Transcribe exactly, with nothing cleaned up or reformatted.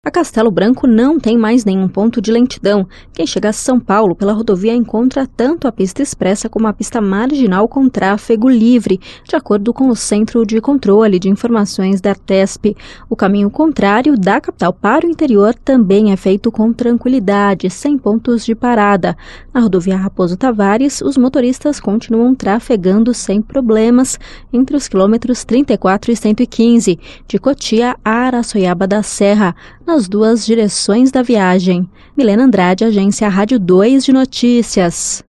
A Castelo Branco não tem mais nenhum ponto de lentidão. Quem chega a São Paulo pela rodovia encontra tanto a pista expressa como a pista marginal com tráfego livre, de acordo com o Centro de Controle de Informações da Artesp. O caminho contrário da capital para o interior também é feito com tranquilidade, sem pontos de parada. Na rodovia Raposo Tavares, os motoristas continuam trafegando sem problemas entre os quilômetros trinta e quatro e cento e quinze, de Cotia a Araçoiaba da Serra, nas duas direções da viagem. Milena Andrade, Agência Rádio dois de Notícias.